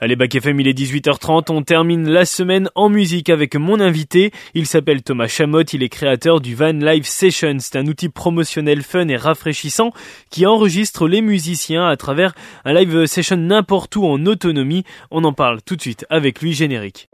Allez, Bac FM, il est 18h30, on termine la semaine en musique avec mon invité. Il s'appelle Thomas Chamotte, il est créateur du Van Live Session. C'est un outil promotionnel fun et rafraîchissant qui enregistre les musiciens à travers un live session n'importe où en autonomie. On en parle tout de suite avec lui, générique.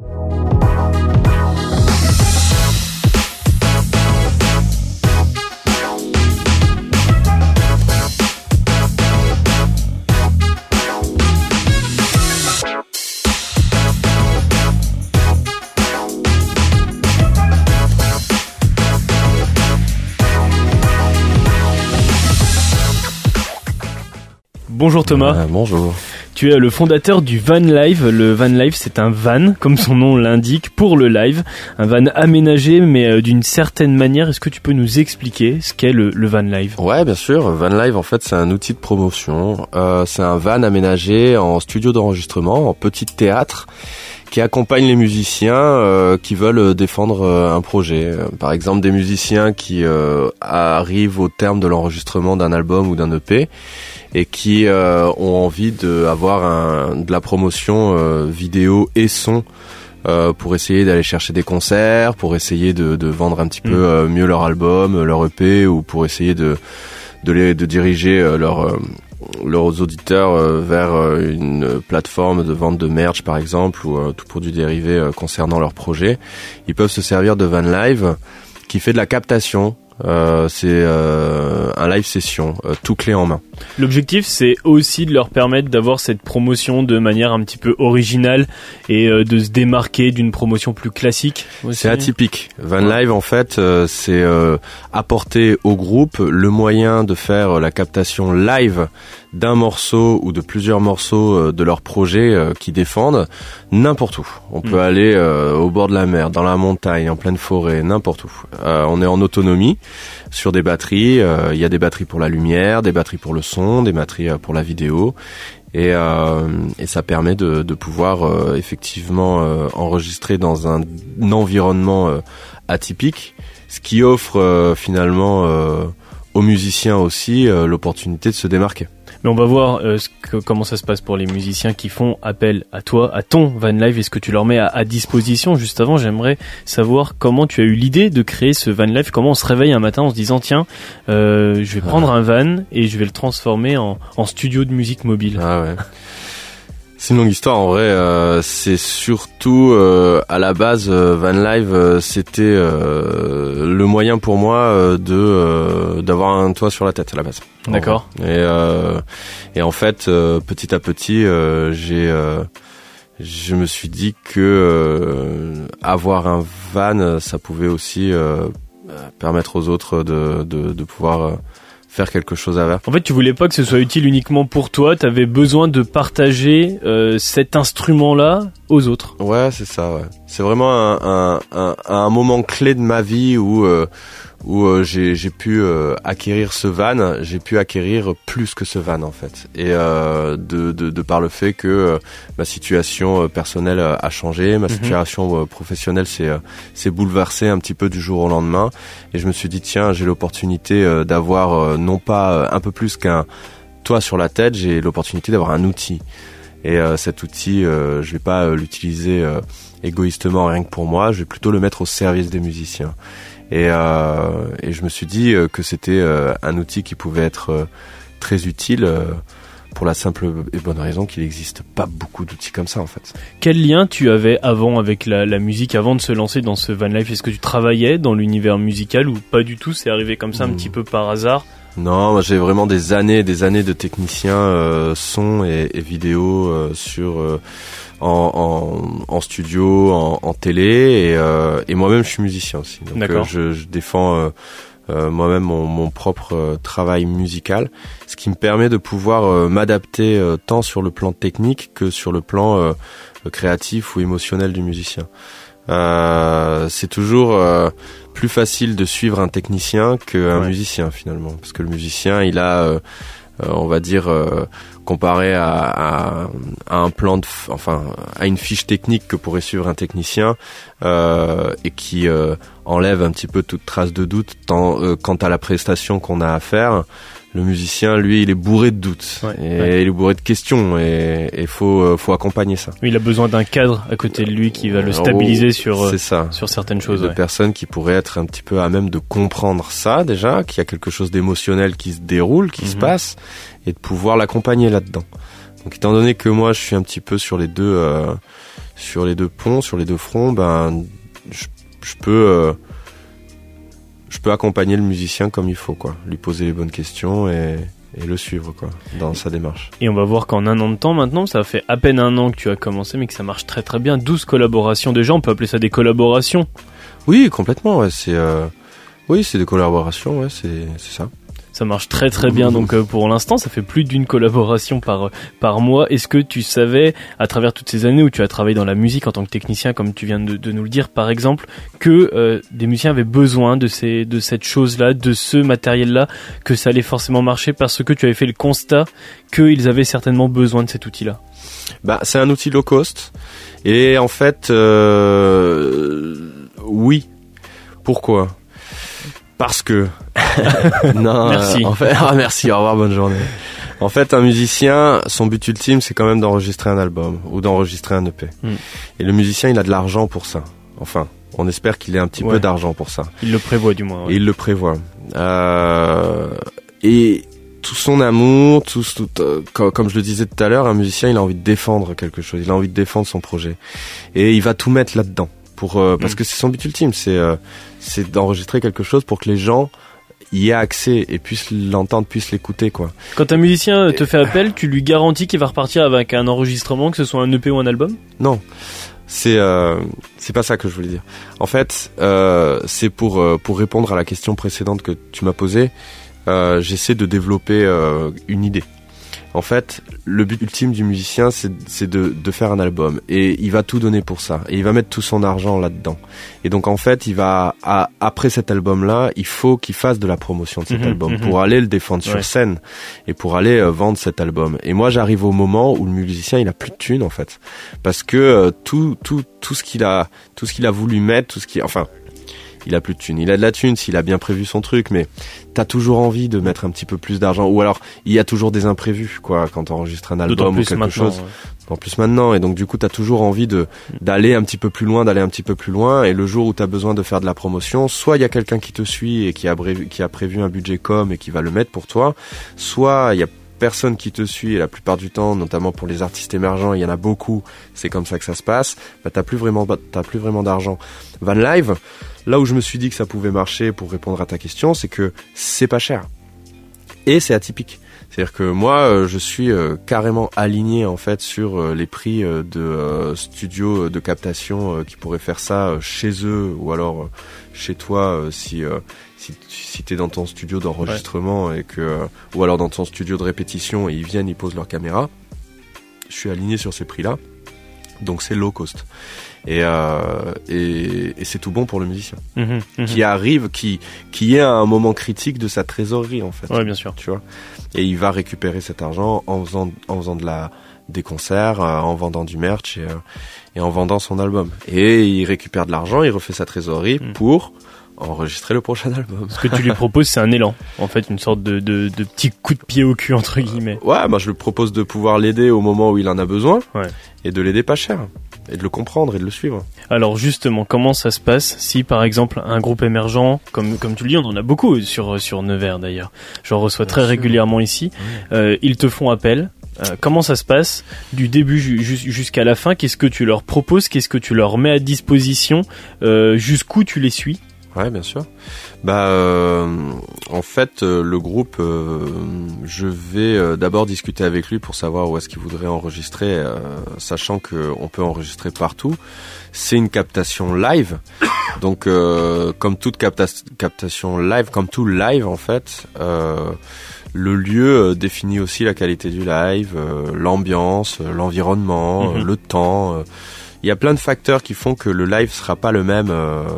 Bonjour Thomas. Bonjour. Tu es le fondateur du Van Live. Le Van Live, c'est un van, comme son nom l'indique, pour le live. Un van aménagé, mais d'une certaine manière. Est-ce que tu peux nous expliquer ce qu'est le Van Live ? Ouais, bien sûr. Van Live, en fait, c'est un outil de promotion. C'est un van aménagé en studio d'enregistrement, en petit théâtre, qui accompagne les musiciens qui veulent défendre un projet. Par exemple, des musiciens qui arrivent au terme de l'enregistrement d'un album ou d'un EP et qui ont envie d'avoir de la promotion vidéo et son pour essayer d'aller chercher des concerts, pour essayer de vendre un petit peu mieux leur album, leur EP, ou pour essayer de diriger leurs auditeurs vers une plateforme de vente de merch par exemple, ou tout produit dérivé concernant leur projet. Ils peuvent se servir de Van Live qui fait de la captation. C'est un live session, tout clé en main. L'objectif, c'est aussi de leur permettre d'avoir cette promotion de manière un petit peu originale et de se démarquer d'une promotion plus classique aussi. C'est atypique. Van Live, en fait, c'est apporter au groupe le moyen de faire la captation live d'un morceau ou de plusieurs morceaux de leur projet qu'ils défendent n'importe où. On peut aller au bord de la mer, dans la montagne, en pleine forêt, n'importe où. On est en autonomie sur des batteries. Il y a des batteries pour la lumière, des batteries pour le son, des batteries pour la vidéo. Et ça permet de pouvoir effectivement enregistrer dans un environnement atypique, ce qui offre finalement aux musiciens aussi l'opportunité de se démarquer. Mais on va voir comment ça se passe pour les musiciens qui font appel à toi, à ton Van Live, et ce que tu leur mets à disposition. Juste avant, j'aimerais savoir comment tu as eu l'idée de créer ce Van Live, comment on se réveille un matin en se disant tiens, je vais prendre un van et je vais le transformer en studio de musique mobile. Ah ouais. C'est une longue histoire en vrai. C'est surtout à la base Van Live, c'était le moyen pour moi d'avoir un toit sur la tête à la base. D'accord. Et en fait, petit à petit, je me suis dit que avoir un van, ça pouvait aussi permettre aux autres de pouvoir faire quelque chose avec. En fait, tu voulais pas que ce soit utile uniquement pour toi, tu avais besoin de partager cet instrument-là aux autres. Ouais, c'est ça, ouais. C'est vraiment un moment clé de ma vie où j'ai pu acquérir ce van, j'ai pu acquérir plus que ce van en fait. Et de par le fait que ma situation personnelle a changé, ma situation professionnelle s'est bouleversée un petit peu du jour au lendemain, et je me suis dit tiens, j'ai l'opportunité d'avoir non pas un peu plus qu'un toit sur la tête, j'ai l'opportunité d'avoir un outil. Et cet outil, je vais pas l'utiliser égoïstement rien que pour moi, je vais plutôt le mettre au service des musiciens. Et je me suis dit que c'était un outil qui pouvait être très utile pour la simple et bonne raison qu'il n'existe pas beaucoup d'outils comme ça en fait. Quel lien tu avais avant avec la musique, avant de se lancer dans ce Van Life ? Est-ce que tu travaillais dans l'univers musical ou pas du tout ? C'est arrivé comme ça un petit peu par hasard ? Non, moi j'ai vraiment des années de technicien son et vidéo en studio, en télé, et moi-même je suis musicien aussi. Donc je défends moi-même mon propre travail musical, ce qui me permet de pouvoir m'adapter tant sur le plan technique que sur le plan créatif ou émotionnel du musicien. C'est toujours plus facile de suivre un technicien qu'un musicien finalement, parce que le musicien il a on va dire comparé à un plan à une fiche technique que pourrait suivre un technicien et qui enlève un petit peu toute trace de doute quant à la prestation qu'on a à faire. Le musicien, lui, il est bourré de doutes il est bourré de questions et faut accompagner ça. Oui, il a besoin d'un cadre à côté de lui qui va le stabiliser sur certaines choses. De personnes qui pourraient être un petit peu à même de comprendre ça déjà, qu'il y a quelque chose d'émotionnel qui se déroule, qui se passe, et de pouvoir l'accompagner là-dedans. Donc étant donné que moi je suis un petit peu sur les deux ponts, sur les deux fronts, ben je peux accompagner le musicien comme il faut, quoi, lui poser les bonnes questions et le suivre, quoi, dans sa démarche. Et on va voir qu'en un an de temps maintenant, ça fait à peine un an que tu as commencé, mais que ça marche très très bien. 12 collaborations déjà, on peut appeler ça des collaborations. Oui, complètement, ouais, c'est des collaborations, ouais, c'est ça. Ça marche très très bien, donc pour l'instant ça fait plus d'une collaboration par mois. Est-ce que tu savais, à travers toutes ces années où tu as travaillé dans la musique en tant que technicien, comme tu viens de nous le dire par exemple, que des musiciens avaient besoin de cette chose-là, de ce matériel-là, que ça allait forcément marcher parce que tu avais fait le constat qu'ils avaient certainement besoin de cet outil-là? Bah, c'est un outil low cost et en fait oui. Pourquoi? Parce que non, merci. En fait, merci, au revoir, bonne journée. En fait, un musicien, son but ultime, c'est quand même d'enregistrer un album ou d'enregistrer un EP. Et le musicien, il a de l'argent pour ça. Enfin, on espère qu'il ait un petit peu d'argent pour ça. Il le prévoit du moins. Ouais. Et il le prévoit. Et tout son amour, comme je le disais tout à l'heure, un musicien, il a envie de défendre quelque chose. Il a envie de défendre son projet. Et il va tout mettre là-dedans. Parce que c'est son but ultime, c'est d'enregistrer quelque chose pour que les gens y aient accès et puissent l'entendre, puissent l'écouter, quoi. Quand un musicien te fait appel, tu lui garantis qu'il va repartir avec un enregistrement, que ce soit un EP ou un album? Non, c'est pas ça que je voulais dire. En fait, c'est pour répondre à la question précédente que tu m'as posée. J'essaie de développer une idée. En fait, le but ultime du musicien, c'est de faire un album. Et il va tout donner pour ça. Et il va mettre tout son argent là-dedans. Et donc, en fait, après cet album-là, il faut qu'il fasse de la promotion de cet album pour aller le défendre sur scène et pour aller vendre cet album. Et moi, j'arrive au moment où le musicien, il a plus de thunes, en fait. Parce que tout ce qu'il a voulu mettre, il a plus de thunes. Il a de la thune s'il a bien prévu son truc, mais t'as toujours envie de mettre un petit peu plus d'argent. Ou alors, il y a toujours des imprévus, quoi, quand t'enregistres un album ou quelque chose. En plus maintenant. Et donc, du coup, t'as toujours envie d'aller un petit peu plus loin, Et le jour où t'as besoin de faire de la promotion, soit il y a quelqu'un qui te suit et qui a prévu un budget com et qui va le mettre pour toi, soit il y a personne qui te suit, et la plupart du temps, notamment pour les artistes émergents, il y en a beaucoup, c'est comme ça que ça se passe, t'as plus vraiment d'argent. Van Live, là où je me suis dit que ça pouvait marcher pour répondre à ta question, c'est que c'est pas cher. Et c'est atypique. C'est-à-dire que moi, je suis carrément aligné en fait sur les prix de studios de captation qui pourraient faire ça chez eux ou alors chez toi si t'es dans ton studio d'enregistrement et ou alors dans ton studio de répétition et ils viennent, ils posent leur caméra. Je suis aligné sur ces prix-là. Donc c'est low cost. Et c'est tout bon pour le musicien. Qui arrive, qui est à un moment critique de sa trésorerie en fait. Ouais, bien sûr. Tu vois. Et il va récupérer cet argent en faisant des concerts, en vendant du merch et en vendant son album. Et il récupère de l'argent, il refait sa trésorerie pour enregistrer le prochain album. Ce que tu lui proposes, c'est un élan. En fait, une sorte de petit coup de pied au cul, entre guillemets. Ouais, moi je lui propose de pouvoir l'aider au moment où il en a besoin. Et de l'aider pas cher. Et de le comprendre et de le suivre. Alors justement, comment ça se passe si par exemple un groupe émergent, comme tu le dis, on en a beaucoup sur Nevers d'ailleurs, j'en reçois très régulièrement ici, ils te font appel. Comment ça se passe du début jusqu'à la fin? Qu'est-ce que tu leur proposes? Qu'est-ce que tu leur mets à disposition? Jusqu'où tu les suis? Ouais, bien sûr. En fait, le groupe, je vais d'abord discuter avec lui pour savoir où est-ce qu'il voudrait enregistrer, sachant que on peut enregistrer partout. C'est une captation live, donc comme toute captation live, comme tout live en fait. Le lieu définit aussi la qualité du live, l'ambiance, l'environnement, le temps. Il y a plein de facteurs qui font que le live sera pas le même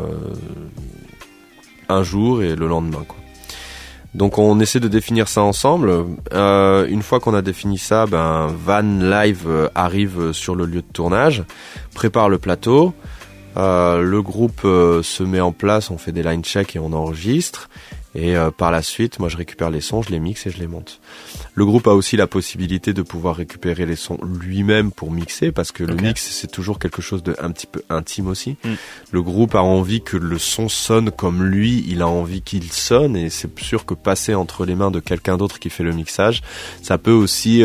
un jour et le lendemain, quoi. Donc on essaie de définir ça ensemble. Une fois qu'on a défini ça, Van Live arrive sur le lieu de tournage, prépare le plateau. Le groupe se met en place, on fait des line checks et on enregistre. Et par la suite, moi je récupère les sons, je les mixe et je les monte. Le groupe a aussi la possibilité de pouvoir récupérer les sons lui-même pour mixer, parce que le mix c'est toujours quelque chose de un petit peu intime aussi. Le groupe a envie que le son sonne comme lui, il a envie qu'il sonne, et c'est sûr que passer entre les mains de quelqu'un d'autre qui fait le mixage, ça peut aussi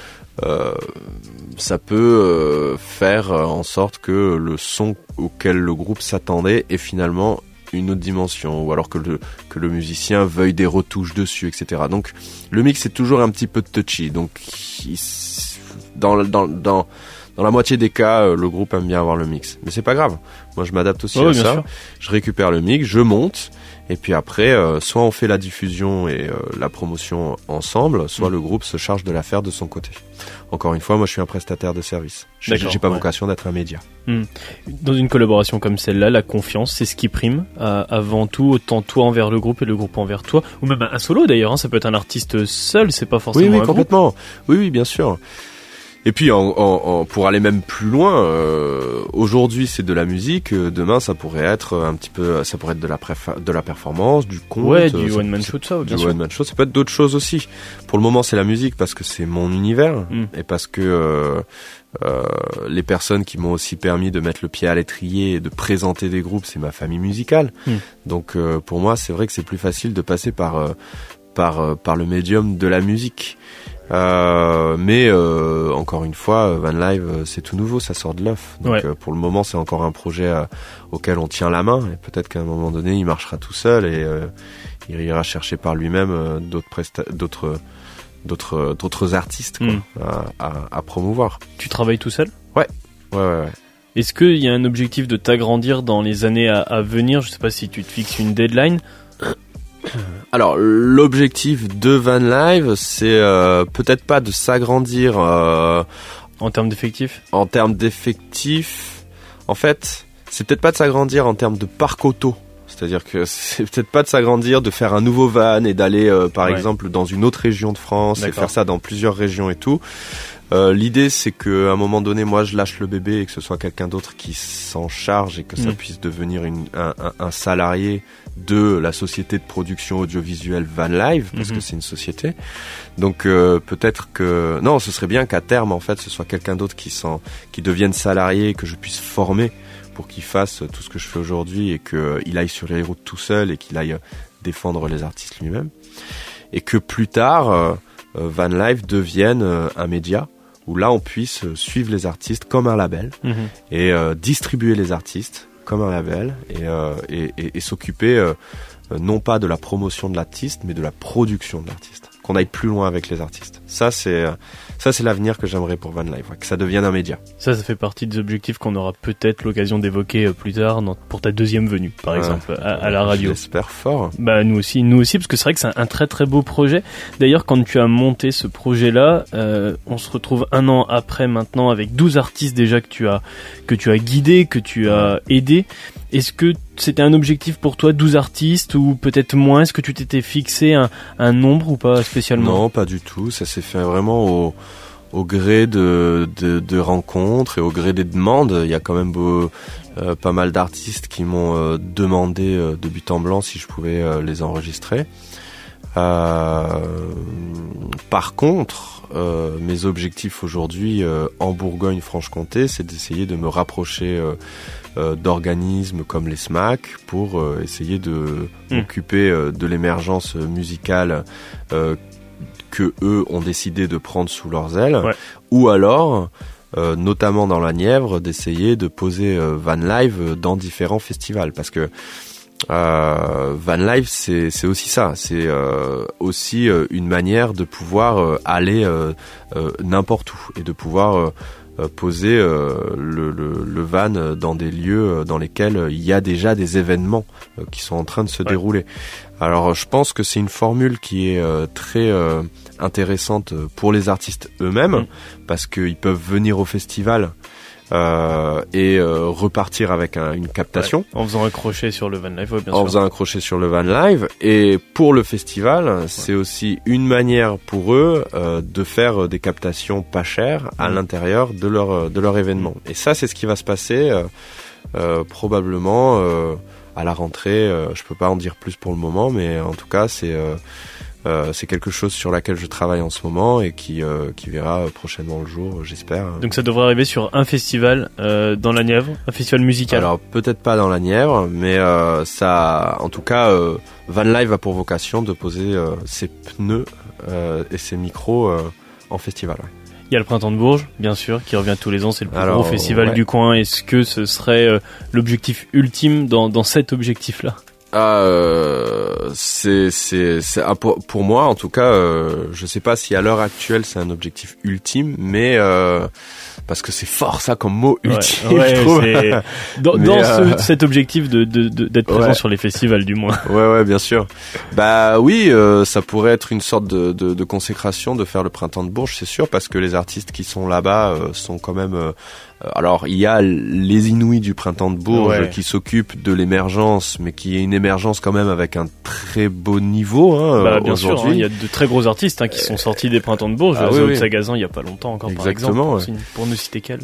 faire en sorte que le son auquel le groupe s'attendait est finalement une autre dimension, ou alors que le musicien veuille des retouches dessus, etc. Donc le mix est toujours un petit peu touchy. Donc dans la moitié des cas, le groupe aime bien avoir le mix, mais c'est pas grave. Moi je m'adapte aussi à ça. Sûr. Je récupère le mix, je monte, et puis après soit on fait la diffusion et la promotion ensemble, soit le groupe se charge de l'affaire de son côté. Encore une fois, moi je suis un prestataire de service. J'ai pas vocation d'être un média. Dans une collaboration comme celle-là, la confiance, c'est ce qui prime avant tout, autant toi envers le groupe et le groupe envers toi, ou même un solo d'ailleurs, hein, ça peut être un artiste seul, c'est pas forcément un complètement. Groupe. Oui, bien sûr. Et puis pour aller même plus loin, aujourd'hui c'est de la musique, demain ça pourrait être un petit peu, ça pourrait être de la performance, du conte, du one man show, de ça, bien sûr. Du one man show, ça peut être d'autres choses aussi. Pour le moment c'est la musique parce que c'est mon univers et parce que les personnes qui m'ont aussi permis de mettre le pied à l'étrier et de présenter des groupes, c'est ma famille musicale. Donc pour moi c'est vrai que c'est plus facile de passer par le médium de la musique. Mais encore une fois, Van Live c'est tout nouveau, ça sort de l'œuf. Donc pour le moment c'est encore un projet auquel on tient la main, et peut-être qu'à un moment donné il marchera tout seul et il ira chercher par lui-même d'autres artistes à promouvoir. Tu travailles tout seul ? Ouais. Est-ce qu'il y a un objectif de t'agrandir dans les années à venir ? Je sais pas si tu te fixes une deadline. Alors l'objectif de Van Live, c'est peut-être pas de s'agrandir en termes d'effectifs. En termes d'effectifs, en fait, c'est peut-être pas de s'agrandir en termes de parc auto. C'est-à-dire que c'est peut-être pas de s'agrandir, de faire un nouveau van et d'aller par exemple dans une autre région de France et faire ça dans plusieurs régions et tout. L'idée c'est qu'à un moment donné, moi je lâche le bébé et que ce soit quelqu'un d'autre qui s'en charge et que ça puisse devenir un salarié de la société de production audiovisuelle Van Live, parce que c'est une société. Donc peut-être que non, ce serait bien qu'à terme en fait ce soit quelqu'un d'autre qui devienne salarié et que je puisse former pour qu'il fasse tout ce que je fais aujourd'hui et qu'il aille sur les routes tout seul et qu'il aille défendre les artistes lui-même. Et que plus tard, Van Live devienne un média où là on puisse suivre les artistes comme un label et distribuer les artistes comme un label et s'occuper non pas de la promotion de l'artiste mais de la production de l'artiste. Qu'on aille plus loin avec les artistes. Ça c'est l'avenir que j'aimerais pour Van Live, que ça devienne un média. Ça fait partie des objectifs qu'on aura peut-être l'occasion d'évoquer plus tard pour ta deuxième venue, par exemple, à la radio. J'espère fort. Bah nous aussi, parce que c'est vrai que c'est un très très beau projet. D'ailleurs, quand tu as monté ce projet-là, on se retrouve 1 an après maintenant avec 12 artistes déjà que tu as guidés, que tu as aidés. Est-ce que c'était un objectif pour toi, 12 artistes, ou peut-être moins? Est-ce que tu t'étais fixé un nombre ou pas spécialement? Non, pas du tout. Ça s'est fait vraiment au gré de rencontres et au gré des demandes. Il y a quand même pas mal d'artistes qui m'ont demandé de but en blanc si je pouvais les enregistrer. Par contre, mes objectifs aujourd'hui en Bourgogne-Franche-Comté, c'est d'essayer de me rapprocher d'organismes comme les SMAC pour essayer de m'occuper de l'émergence musicale que eux ont décidé de prendre sous leurs ailes, ou alors notamment dans la Nièvre, d'essayer de poser Van Live dans différents festivals, parce que Van Live c'est aussi ça, c'est aussi une manière de pouvoir aller n'importe où et de pouvoir poser le van dans des lieux dans lesquels il y a déjà des événements qui sont en train de se dérouler. Alors je pense que c'est une formule qui est très intéressante pour les artistes eux-mêmes, parce qu'ils peuvent venir au festival et repartir avec une captation. En faisant un crochet sur le Van Live, bien sûr. En faisant un crochet sur le Van Live. Et pour le festival, c'est aussi une manière pour eux de faire des captations pas chères à l'intérieur de leur événement. Et ça, c'est ce qui va se passer probablement à la rentrée. Je peux pas en dire plus pour le moment, mais en tout cas c'est quelque chose sur laquelle je travaille en ce moment et qui verra prochainement le jour, j'espère. Donc ça devrait arriver sur un festival dans la Nièvre, un festival musical. Alors peut-être pas dans la Nièvre, mais ça, en tout cas, Van Live a pour vocation de poser ses pneus et ses micros en festival. Ouais. Il y a le Printemps de Bourges, bien sûr, qui revient tous les ans, c'est le plus gros festival du coin. Est-ce que ce serait l'objectif ultime dans cet objectif-là ? Pour moi en tout cas, je sais pas si à l'heure actuelle c'est un objectif ultime, mais parce que c'est fort ça comme mot, ultime. Je trouve. Cet objectif d'être présent sur les festivals du moins. Ouais, bien sûr. Bah oui, ça pourrait être une sorte de consécration de faire le Printemps de Bourges, c'est sûr, parce que les artistes qui sont là-bas sont quand même. Alors il y a les Inouïs du Printemps de Bourges qui s'occupent de l'émergence, mais qui est une émergence quand même avec un très beau niveau bien aujourd'hui. Sûr, il y a de très gros artistes qui sont sortis des Printemps de Bourges. Sagazan il y a pas longtemps encore. Exactement, par exemple, pour ne citer qu'elle.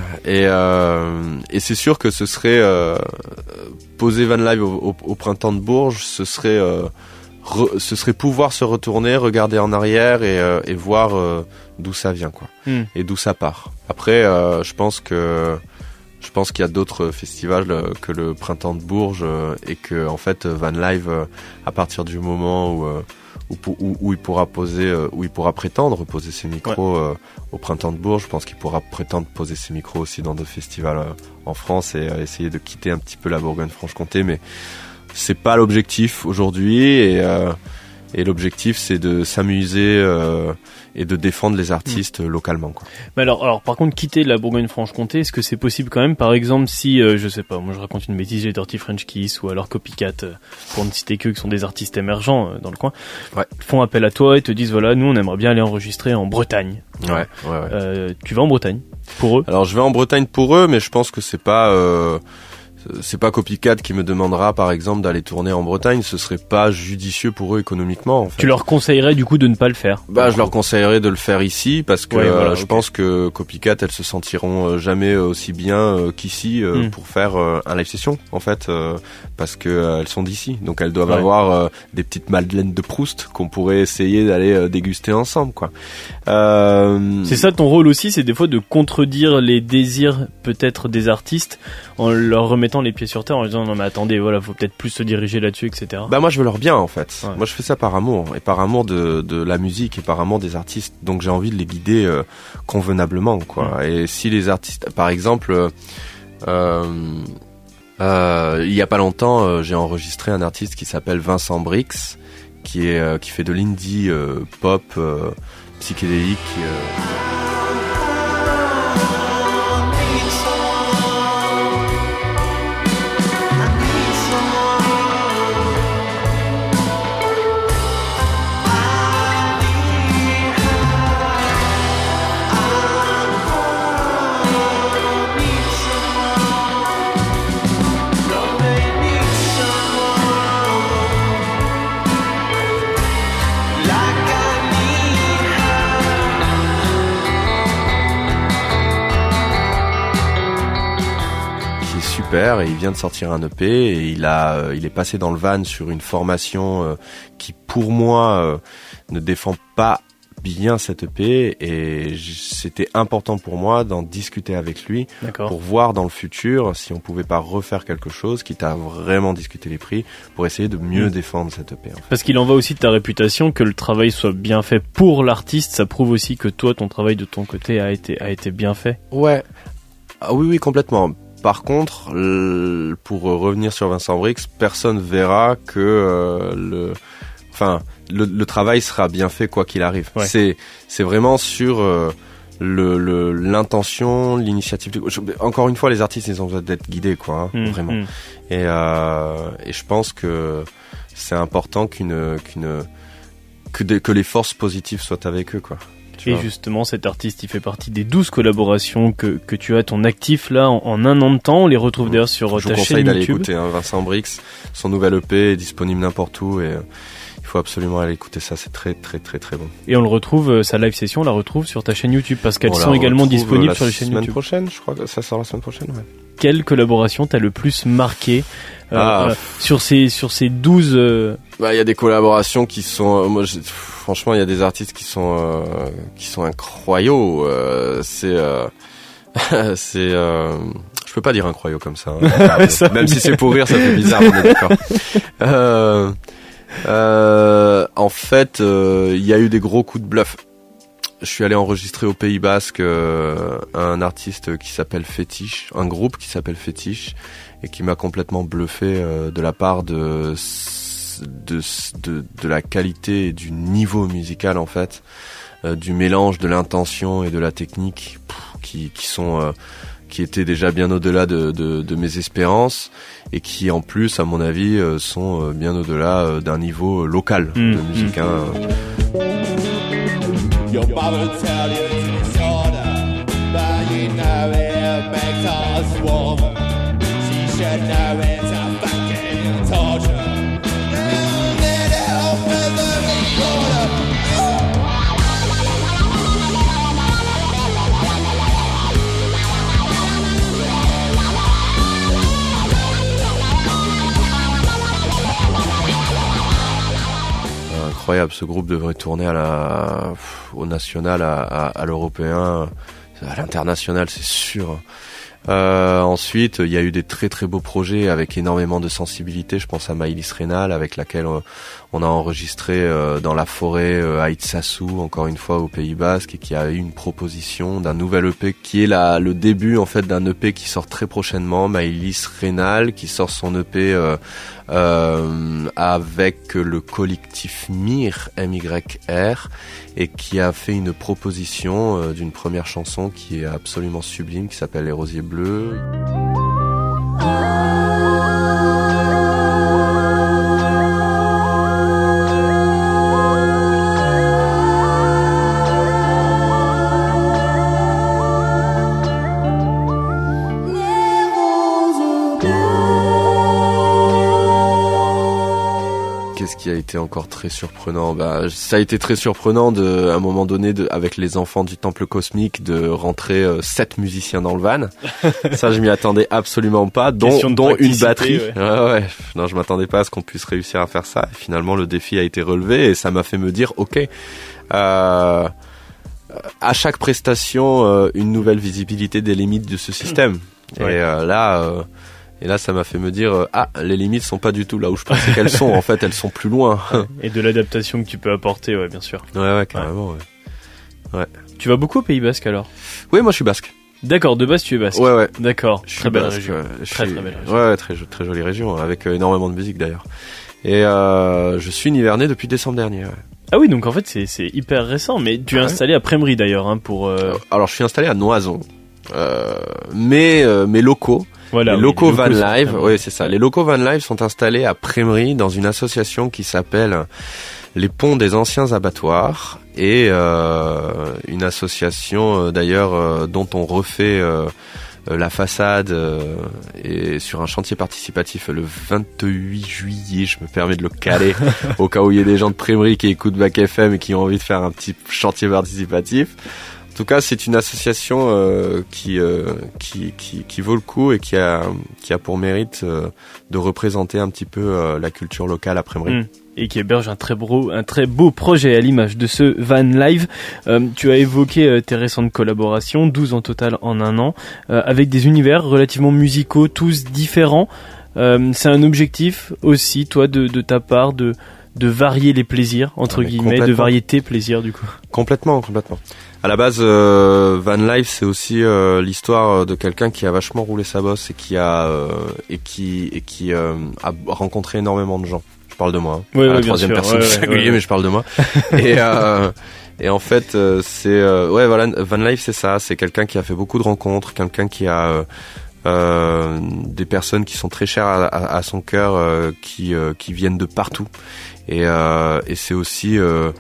Et c'est sûr que ce serait poser Van Live au Printemps de Bourges, ce serait pouvoir se retourner, regarder en arrière et voir d'où ça vient, quoi, et d'où ça part. Après, je pense qu'il y a d'autres festivals que le Printemps de Bourges et que en fait Van Live, à partir du moment où il pourra prétendre poser ses micros au Printemps de Bourges, je pense qu'il pourra prétendre poser ses micros aussi dans d'autres festivals en France et essayer de quitter un petit peu la Bourgogne-Franche-Comté, mais c'est pas l'objectif aujourd'hui et l'objectif c'est de s'amuser et de défendre les artistes localement, quoi. Mais alors par contre, quitter la Bourgogne-Franche-Comté, est-ce que c'est possible quand même? Par exemple, si je sais pas, moi je raconte une bêtise, les Dirty French Kiss ou alors Copycat, pour ne citer qu'eux, qui sont des artistes émergents dans le coin, font appel à toi et te disent voilà, nous on aimerait bien aller enregistrer en Bretagne. Ouais. Tu vas en Bretagne pour eux? Alors je vais en Bretagne pour eux, mais je pense que c'est pas Copycat qui me demandera par exemple d'aller tourner en Bretagne, ce serait pas judicieux pour eux économiquement, en fait. Tu leur conseillerais du coup de ne pas le faire? Je leur conseillerais de le faire ici parce que je pense que Copycat, elles se sentiront jamais aussi bien qu'ici pour faire un live session, en fait, parce que elles sont d'ici, donc elles doivent avoir des petites madeleines de Proust qu'on pourrait essayer d'aller déguster ensemble, quoi. C'est ça ton rôle aussi, c'est des fois de contredire les désirs peut-être des artistes en leur remettant les pieds sur terre, en disant non mais attendez, voilà, faut peut-être plus se diriger là-dessus, etc. Moi je veux leur bien, en fait. Moi je fais ça par amour, et par amour de la musique et par amour des artistes, donc j'ai envie de les guider convenablement, quoi. Et si les artistes, par exemple, il y a pas longtemps, j'ai enregistré un artiste qui s'appelle Vincent Brix, qui fait de l'indie pop psychédélique. Et il vient de sortir un EP et il est passé dans le van sur une formation qui pour moi ne défend pas bien cette EP, et c'était important pour moi d'en discuter avec lui. D'accord. Pour voir dans le futur si on pouvait pas refaire quelque chose, quitte à vraiment discuter les prix pour essayer de mieux défendre cette EP, en fait. Parce qu'il en va aussi de ta réputation, que le travail soit bien fait pour l'artiste, ça prouve aussi que toi, ton travail de ton côté a été bien fait. Ouais. Ah oui, complètement. Par contre, pour revenir sur Vincent Brix, personne verra que le travail sera bien fait quoi qu'il arrive. Ouais. C'est vraiment sur l'intention, l'initiative. Encore une fois, les artistes, ils ont besoin d'être guidés, quoi, vraiment. Et je pense que c'est important que les forces positives soient avec eux, quoi. Et justement, cet artiste, il fait partie des 12 collaborations que tu as à ton actif là en un an de temps. On les retrouve d'ailleurs sur ta chaîne YouTube. Je vous conseille d'aller écouter Vincent Brix. Son nouvel EP est disponible n'importe où et il faut absolument aller écouter ça. C'est très très très très bon. Et on le retrouve, sa live session, on la retrouve sur ta chaîne YouTube parce qu'elles sont également disponibles sur les chaînes YouTube. La semaine prochaine, je crois que ça sort la semaine prochaine, ouais. quelle collaboration t'a le plus marqué sur ces 12 il y a des collaborations qui sont franchement il y a des artistes qui sont incroyables. Je peux pas dire incroyable comme ça, hein. Même si c'est pour rire, ça fait bizarre, on est d'accord. En fait, il y a eu des gros coups de bluff. Je suis allé enregistrer au Pays Basque un artiste qui s'appelle Fétiche, un groupe qui s'appelle Fétiche, et qui m'a complètement bluffé de la part de la qualité et du niveau musical en fait, du mélange de l'intention et de la technique qui étaient déjà bien au-delà de mes espérances, et qui en plus à mon avis sont bien au-delà d'un niveau local de musique. Your mother tell you to disorder, but you know it makes us warmer. She should know it's a fucking torture. You need help with the recorder. Incroyable, ce groupe devrait tourner au national, à l'européen, à l'international, c'est sûr. Ensuite, il y a eu des très très beaux projets avec énormément de sensibilité. Je pense à Maïlis Rénal, avec laquelle on a enregistré dans la forêt à Itsassou, encore une fois au Pays Basque, et qui a eu une proposition d'un nouvel EP qui est le début en fait d'un EP qui sort très prochainement. Maïlis Rénal qui sort son EP avec le collectif MYR, MYR, et qui a fait une proposition d'une première chanson qui est absolument sublime, qui s'appelle Les Rosiers Bleus. Qu'est-ce qui a été encore très surprenant ? Ça a été très surprenant à un moment donné, avec les enfants du Temple Cosmique, de rentrer 7 musiciens dans le van. Ça, je m'y attendais absolument pas, dont une batterie. Ouais. Non, je m'attendais pas à ce qu'on puisse réussir à faire ça. Et finalement, le défi a été relevé, et ça m'a fait me dire, ok, à chaque prestation, une nouvelle visibilité des limites de ce système. Ouais. Et là, ça m'a fait me dire, les limites sont pas du tout là où je pensais qu'elles sont. En fait, elles sont plus loin. Et de l'adaptation que tu peux apporter, ouais, bien sûr. Ouais, carrément, ouais. Tu vas beaucoup au Pays Basque, alors ? Oui, moi, je suis basque. D'accord, de base, tu es basque. Ouais. D'accord. Très belle région. Très belle région. Ouais, très jolie région, avec énormément de musique, d'ailleurs. Et je suis nivernais depuis décembre dernier, ouais. Ah oui, donc en fait, c'est hyper récent. Mais tu es installé à Prémery, d'ailleurs, pour... Alors, je suis installé à Noison. Mais mes locaux... Voilà, les locaux Van Live, oui, c'est ça. Les locaux Van Live sont installés à Prémery dans une association qui s'appelle les Ponts des Anciens Abattoirs, et une association d'ailleurs dont on refait la façade et sur un chantier participatif le 28 juillet, je me permets de le caler au cas où il y a des gens de Prémery qui écoutent Bac FM et qui ont envie de faire un petit chantier participatif. En tout cas, c'est une association qui vaut le coup, et qui a pour mérite de représenter un petit peu la culture locale à Prémery. Et qui héberge un très beau projet à l'image de ce Van Live. Tu as évoqué tes récentes collaborations, 12 en total en un an, avec des univers relativement musicaux, tous différents. C'est un objectif aussi, toi, de ta part, de varier les plaisirs, entre guillemets, de varier tes plaisirs, du coup. Complètement. À la base, Van Life, c'est aussi l'histoire de quelqu'un qui a vachement roulé sa bosse et qui a rencontré énormément de gens. Je parle de moi. Hein. Oui, à la troisième personne du singulier, mais je parle de moi. Et en fait, Van Life, c'est ça. C'est quelqu'un qui a fait beaucoup de rencontres, quelqu'un qui a des personnes qui sont très chères à son cœur, qui viennent de partout. Et c'est aussi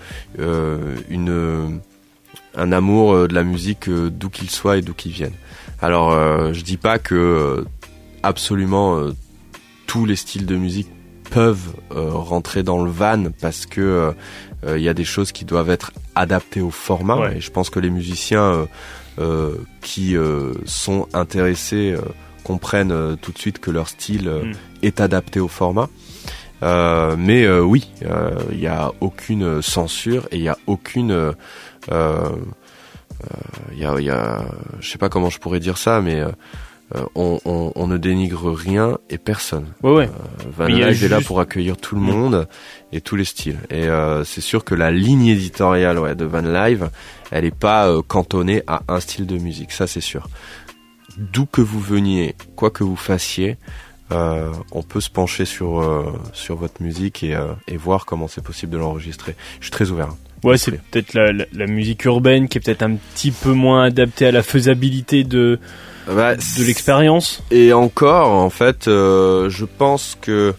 un amour de la musique d'où qu'il soit et d'où qu'il vienne. Alors, je dis pas que absolument tous les styles de musique peuvent rentrer dans le van, parce que y a des choses qui doivent être adaptées au format. Ouais. Et je pense que les musiciens qui sont intéressés comprennent tout de suite que leur style est adapté au format. Mais oui, il y a aucune censure et il y a aucune je sais pas comment je pourrais dire ça, mais on ne dénigre rien et personne. Ouais. Van Live est là pour accueillir tout le monde et tous les styles. Et c'est sûr que la ligne éditoriale de Van Live, elle est pas cantonnée à un style de musique, ça c'est sûr. D'où que vous veniez, quoi que vous fassiez, on peut se pencher sur votre musique et voir comment c'est possible de l'enregistrer. Je suis très ouvert. Ouais, c'est peut-être la musique urbaine qui est peut-être un petit peu moins adaptée à la faisabilité de l'expérience. Et encore, en fait, je pense que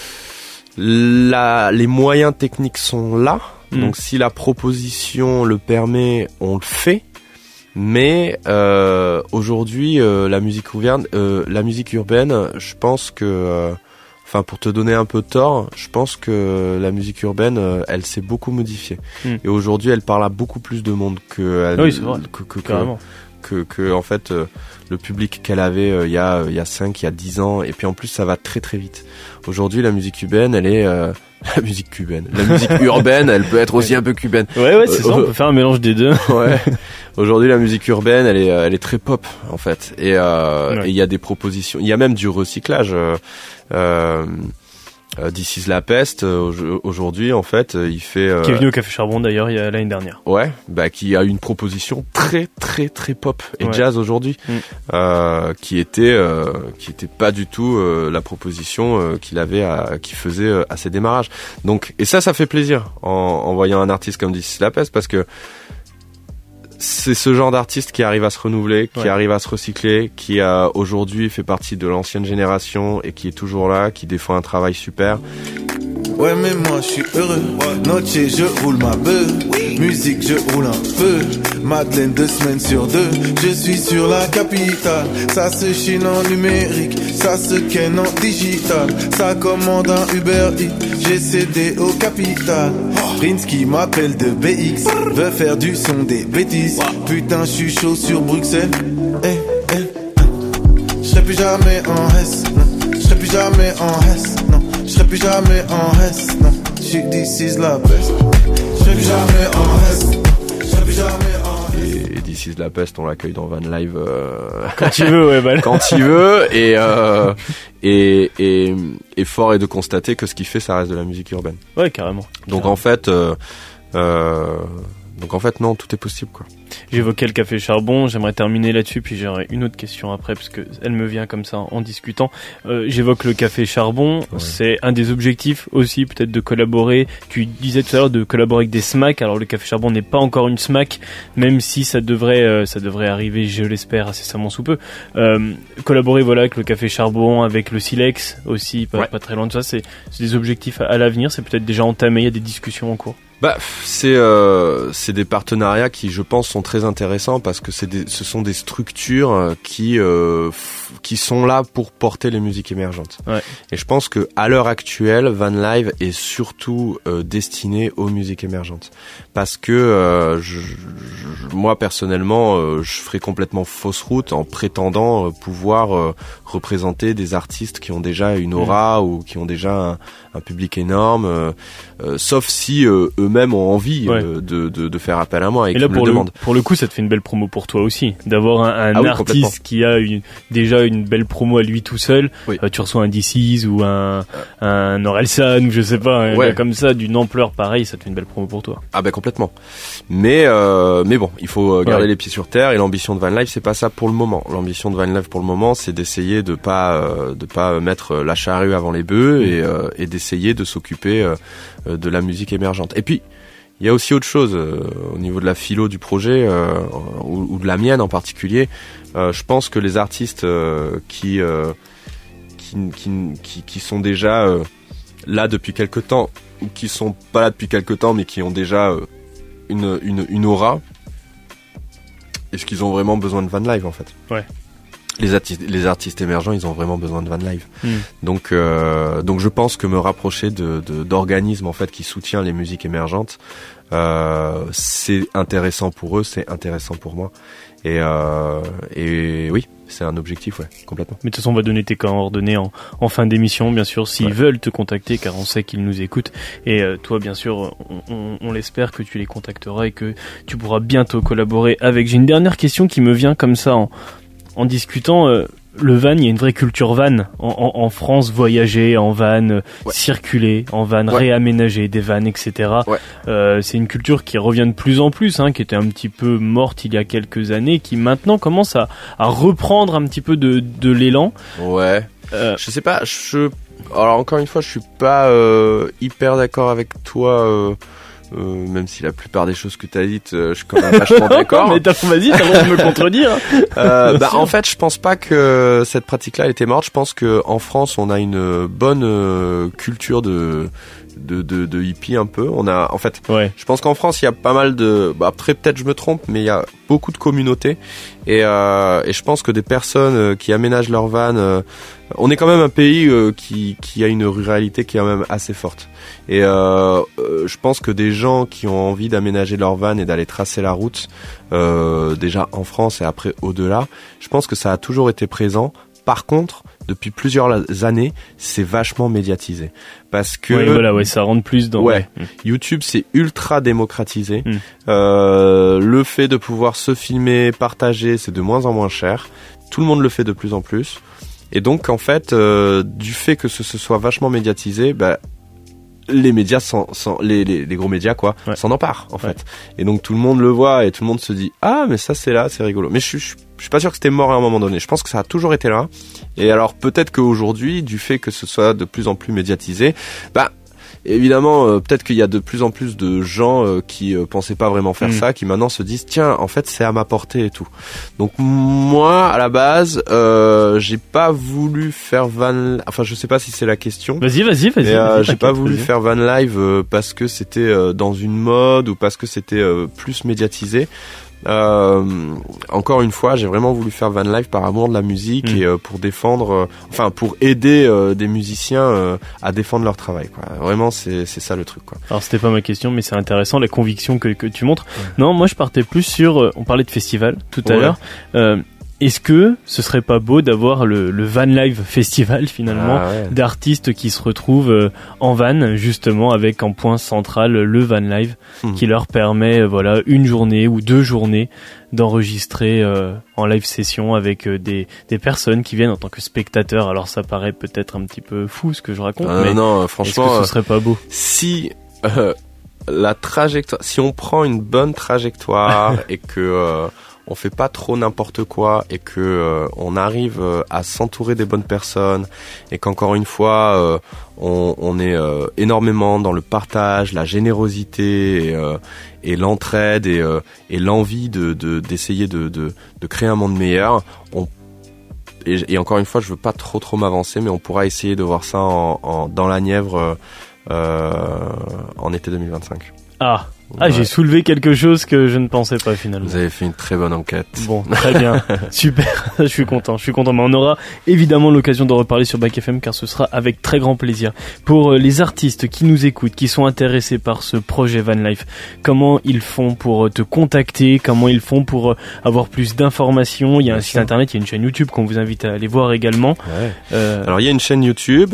les moyens techniques sont là. Donc si la proposition le permet, on le fait. Mais aujourd'hui, la musique urbaine, je pense que... pour te donner un peu tort, je pense que la musique urbaine, elle s'est beaucoup modifiée. Et aujourd'hui, elle parle à beaucoup plus de monde que en fait le public qu'elle avait il y a 5, il y a 10 ans. Et puis en plus, ça va très très vite. Aujourd'hui, la musique cubaine, elle est la musique cubaine. La musique urbaine, elle peut être aussi un peu cubaine. Ouais, c'est ça. On peut faire un mélange des deux. Ouais. Aujourd'hui, la musique urbaine, elle est très pop en fait. Et il y a des propositions. Il y a même du recyclage. This Is La Peste, aujourd'hui en fait, il fait... qui est venu au Café Charbon d'ailleurs l'année dernière. Ouais, qui a une proposition très très très pop et jazz aujourd'hui, qui était pas du tout la proposition qu'il faisait à ses démarrages. Donc, et ça fait plaisir en voyant un artiste comme This Is La Peste, parce que c'est ce genre d'artiste qui arrive à se renouveler, qui arrive à se recycler, qui a aujourd'hui fait partie de l'ancienne génération et qui est toujours là, qui défend un travail super. Ouais mais moi je suis heureux, Noche je roule ma beuh, musique je roule un peu, Madeleine 2 semaines sur 2, je suis sur la capitale, ça se chine en numérique, ça se ken en digital, ça commande un Uber Eats, j'ai cédé au capital, Prince qui m'appelle de BX, veut faire du son des bêtises, putain je suis chaud sur Bruxelles, je serai plus jamais en S, non, je serai plus jamais en S, non. Je serai plus jamais en reste, non. This Is La Peste. Je serai plus jamais en reste. Je serai plus jamais en reste. Et This Is La Peste, on l'accueille dans Van Live quand il veut, quand il veut. Et fort est de constater que ce qu'il fait, ça reste de la musique urbaine. Ouais, carrément. Donc en fait, non, tout est possible, quoi. J'évoquais le Café Charbon, j'aimerais terminer là-dessus, puis j'aurai une autre question après, parce que elle me vient comme ça en discutant. J'évoque le Café Charbon, c'est un des objectifs aussi, peut-être de collaborer. Tu disais tout à l'heure de collaborer avec des SMAC, alors le Café Charbon n'est pas encore une SMAC, même si ça devrait arriver, je l'espère, incessamment sous peu. Collaborer avec le Café Charbon, avec le Silex aussi, pas très loin de ça, c'est des objectifs à l'avenir, c'est peut-être déjà entamé, il y a des discussions en cours. C'est des partenariats qui, je pense, sont très intéressants parce que ce sont des structures qui sont là pour porter les musiques émergentes. Ouais. Et je pense que à l'heure actuelle, Van Live est surtout destiné aux musiques émergentes parce que moi personnellement, je ferais complètement fausse route en prétendant pouvoir représenter des artistes qui ont déjà une aura ou qui ont déjà un public énorme, sauf si eux-mêmes ont envie de faire appel à moi et là, me le demandent. Pour le coup, ça te fait une belle promo pour toi aussi, d'avoir un artiste qui a déjà une belle promo à lui tout seul. Oui. Tu reçois un DC's ou un Orelsan ou je sais pas, comme ça, d'une ampleur pareille, ça te fait une belle promo pour toi. Ah complètement. Mais bon, il faut garder les pieds sur terre et l'ambition de Van Live, c'est pas ça pour le moment. L'ambition de Van Live pour le moment, c'est d'essayer de pas mettre la charrue avant les bœufs et d'essayer de s'occuper de la musique émergente. Et puis il y a aussi autre chose au niveau de la philo du projet ou de la mienne en particulier. Je pense que les artistes qui sont déjà là depuis quelque temps ou qui sont pas là depuis quelque temps mais qui ont déjà une aura, est-ce qu'ils ont vraiment besoin de Van Live en fait? Ouais. Les artistes émergents, ils ont vraiment besoin de Van Live. Donc je pense que me rapprocher d'organismes en fait qui soutiennent les musiques émergentes, c'est intéressant pour eux, c'est intéressant pour moi. Et oui, c'est un objectif, ouais, complètement. Mais de toute façon, on va donner tes coordonnées en fin d'émission, bien sûr, s'ils veulent te contacter, car on sait qu'ils nous écoutent. Et toi, bien sûr, on l'espère que tu les contacteras et que tu pourras bientôt collaborer avec. J'ai une dernière question qui me vient comme ça en discutant. Le van, il y a une vraie culture van en France, voyager en van, circuler en van, réaménager des vannes, etc. C'est une culture qui revient de plus en plus, qui était un petit peu morte il y a quelques années, qui maintenant commence à reprendre un petit peu de l'élan. Ouais. Je sais pas. Alors encore une fois, je suis pas hyper d'accord avec toi. Même si la plupart des choses que tu as dites, je suis quand même vachement d'accord. Mais vas-y, t'as le droit de me contredire. En fait, je pense pas que cette pratique-là elle était morte. Je pense que en France, on a une bonne culture de hippie un peu. On a, en fait, je pense qu'en France, il y a pas mal de. Après, peut-être je me trompe, mais il y a beaucoup de communautés et je pense que des personnes qui aménagent leur van. On est quand même un pays qui a une ruralité qui est quand même assez forte. Et je pense que des gens qui ont envie d'aménager leur van et d'aller tracer la route, déjà en France et après au-delà, je pense que ça a toujours été présent. Par contre, depuis plusieurs années, c'est vachement médiatisé. Parce que ça rentre plus dans... YouTube, c'est ultra démocratisé. Le fait de pouvoir se filmer, partager, c'est de moins en moins cher. Tout le monde le fait de plus en plus. Et donc, en fait, du fait que ce soit vachement médiatisé, les médias les gros médias s'en emparent en fait. Et donc tout le monde le voit et tout le monde se dit mais ça c'est rigolo. Mais je suis pas sûr que c'était mort à un moment donné. Je pense que ça a toujours été là. Et alors peut-être qu'aujourd'hui, du fait que ce soit de plus en plus médiatisé, évidemment, peut-être qu'il y a de plus en plus de gens qui pensaient pas vraiment faire ça, qui maintenant se disent tiens, en fait, c'est à ma portée et tout. Donc moi, à la base, j'ai pas voulu faire van. Enfin, je sais pas si c'est la question. Vas-y. J'ai pas voulu faire van live parce que c'était dans une mode ou parce que c'était plus médiatisé. Encore une fois, j'ai vraiment voulu faire van live par amour de la musique et pour défendre, pour aider des musiciens à défendre leur travail, quoi. Vraiment, c'est ça le truc, quoi. Alors c'était pas ma question, mais c'est intéressant la conviction que tu montres. Non, moi je partais plus sur, on parlait de festival tout à l'heure. Est-ce que ce serait pas beau d'avoir le Van Live Festival finalement, d'artistes qui se retrouvent en van, justement, avec en point central le Van Live qui leur permet une journée ou 2 journées d'enregistrer en live session avec des personnes qui viennent en tant que spectateurs. Alors ça paraît peut-être un petit peu fou ce que je raconte, mais non, franchement, est-ce que ce serait pas beau si la trajectoire, si on prend une bonne trajectoire et que on fait pas trop n'importe quoi et que on arrive à s'entourer des bonnes personnes et qu'encore une fois on est énormément dans le partage, la générosité et l'entraide et l'envie d'essayer de créer un monde meilleur. Et encore une fois, je veux pas trop m'avancer, mais on pourra essayer de voir ça dans la Nièvre en été 2025. J'ai soulevé quelque chose que je ne pensais pas finalement. Vous avez fait une très bonne enquête. Bon, très bien. Super. Je suis content. Mais on aura évidemment l'occasion de reparler sur Back FM car ce sera avec très grand plaisir. Pour les artistes qui nous écoutent, qui sont intéressés par ce projet Van Life, comment ils font pour te contacter? Comment ils font pour avoir plus d'informations? Il y a un site internet, il y a une chaîne YouTube qu'on vous invite à aller voir également. Alors il y a une chaîne YouTube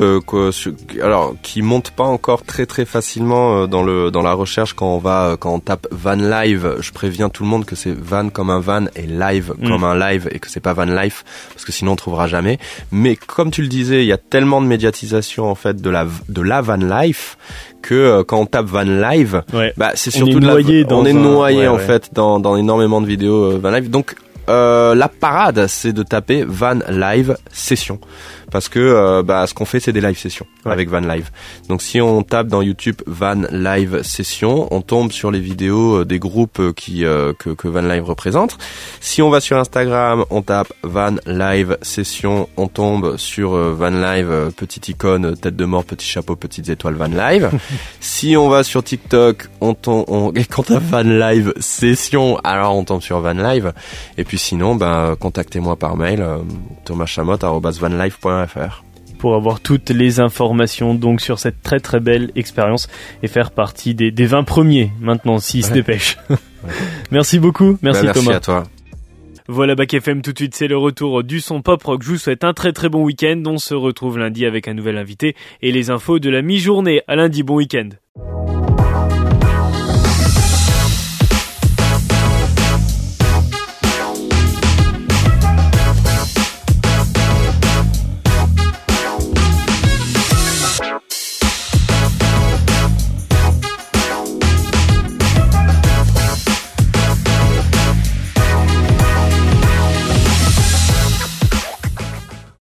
qui monte pas encore très facilement dans la recherche quand on tape Van Live. Je préviens tout le monde que c'est van comme un van et live comme un live et que c'est pas Van Life parce que sinon on trouvera jamais. Mais comme tu le disais, il y a tellement de médiatisation en fait de la Van Life que quand on tape Van Live, c'est surtout on est noyé en fait dans énormément de vidéos Van Live. Donc la parade, c'est de taper Van Live Session. Parce que ce qu'on fait, c'est des live sessions avec Van Live. Donc si on tape dans YouTube Van Live Session, on tombe sur les vidéos des groupes que Van Live représente. Si on va sur Instagram, on tape Van Live Session, on tombe sur Van Live, petite icône, tête de mort, petit chapeau, petites étoiles Van Live. Si on va sur TikTok, et quand on tape Van Live Session, alors on tombe sur Van Live. Et puis sinon, contactez-moi par mail, thomaschamot@vanlive.fr. Pour avoir toutes les informations donc sur cette très très belle expérience et faire partie des 20 premiers maintenant s'ils se dépêchent. Merci beaucoup, merci Thomas. Merci à toi. Voilà Bac FM, tout de suite c'est le retour du son pop rock. Je vous souhaite un très très bon week-end. On se retrouve lundi avec un nouvel invité et les infos de la mi-journée. À lundi, bon week-end.